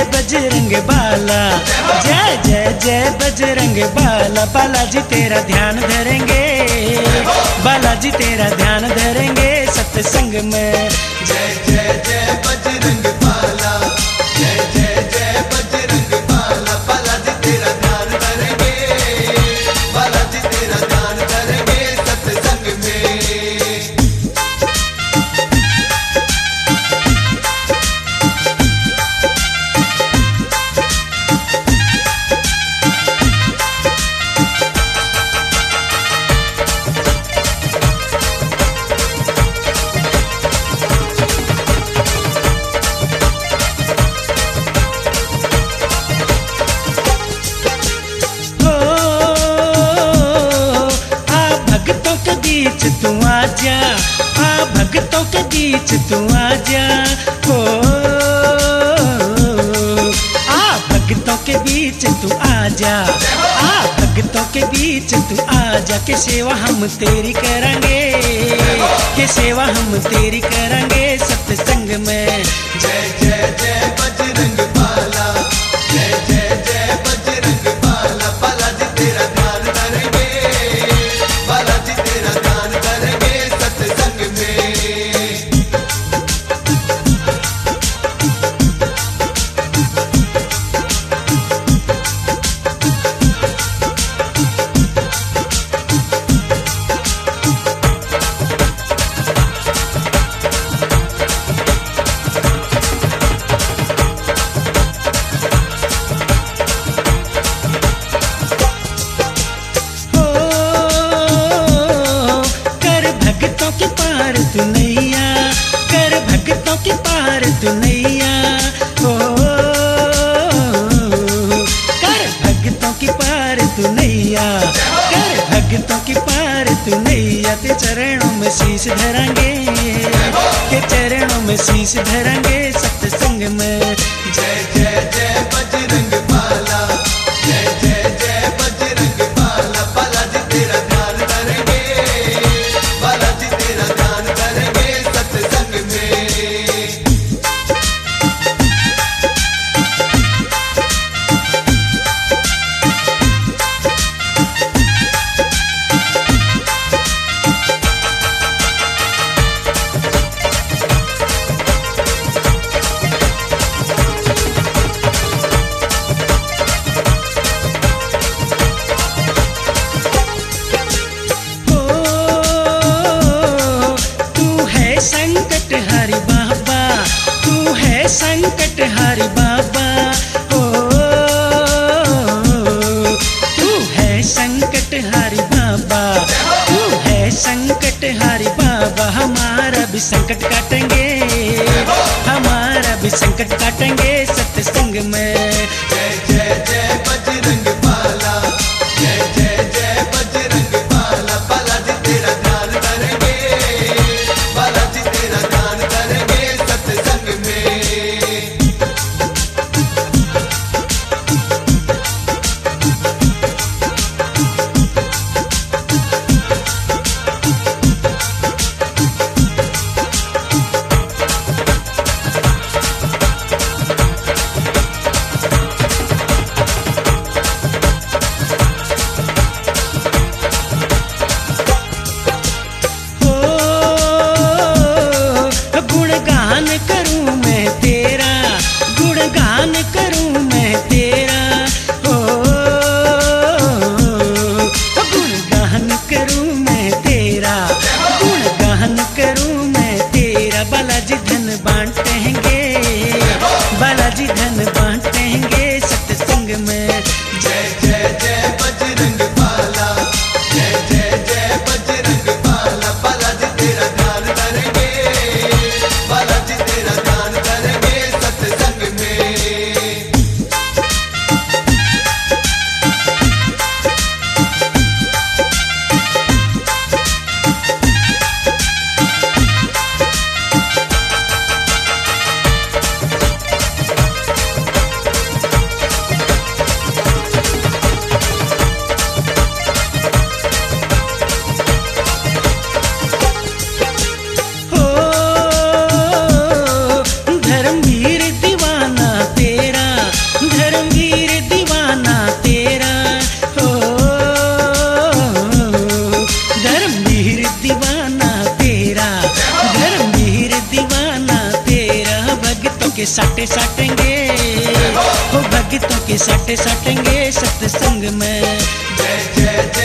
जय बजरंग बाला, जय जय जय बजरंग बाला। बालाजी तेरा ध्यान धरेंगे, बालाजी तेरा ध्यान धरेंगे सत्संग में। जय जय जय बजरंग बाला, जय जय जय बजरंग बाला। बालाजी तेरा ध्यान धरेंगे, बालाजी तेरा ध्यान धरेंगे सत्संग में। तू आजा, आ भक्तों के बीच तू आजा, हो आ भक्तों के बीच तू आजा, आ भक्तों के बीच तू आजा। के सेवा हम तेरी करेंगे, के सेवा हम तेरी करेंगे सत्संग में। जय जय जय बजरंग बाला, जय जय जय बजरंग बाला। बालाजी तेरा ध्यान धरेंगे, बालाजी तेरा ध्यान धरेंगे सत्संग में। तू नैया कर भक्तों की पार तू नैया, हो कर भक्तों की पार तू नैया, कर भक्तों की पार तू नैया। ते चरणों में शीश धरांगे, के चरणों में शीश धरांगे सत्संग में। जय जय जय बजरंग बाला, जय जय जय बजरंग बाला। बालाजी तेरा ध्यान धरेंगे, बालाजी तेरा ध्यान धरेंगे सत्संग में। संकट हरि बाबा, तू है संकट हरि बाबा, हो तू है संकट हरि बाबा, तू है संकट हरि बाबा। हमारा भी संकट काटेंगे, हमारा भी संकट काटेंगे सत्संग में। जय जय जय बजरंग बाला, जय जय जय बजरंग बाला। बालाजी तेरा ध्यान धरेंगे, बालाजी तेरा ध्यान धरेंगे सत्संग में। साटे साटेंगे, हो भक्तों के साटे साटेंगे सत्संग में। जय जय जय